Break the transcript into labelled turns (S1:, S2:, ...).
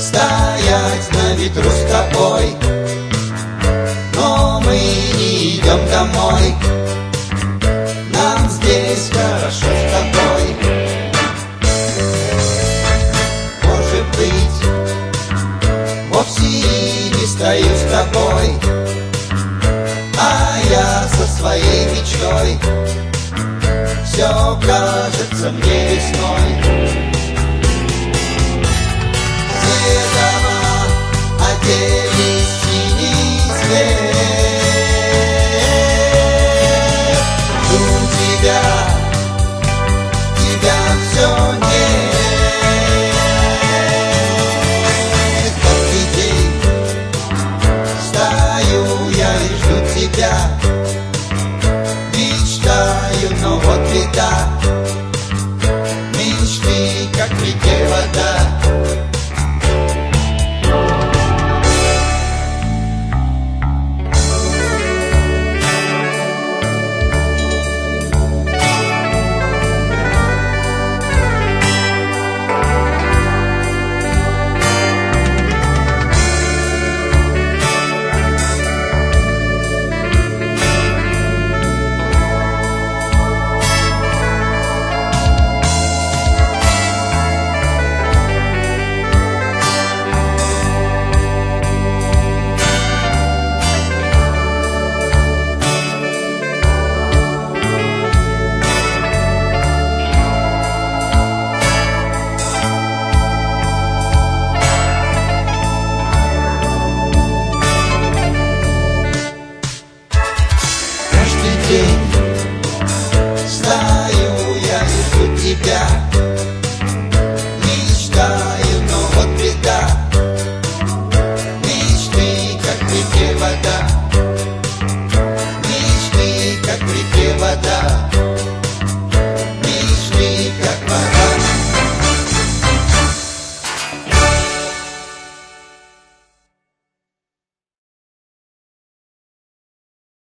S1: стоять на ветру с тобой. Но мы не идем домой, нам здесь хорошо с тобой. Может быть, вовсе и не стою с тобой, а я со своей мечтой. Все кажется мне весной.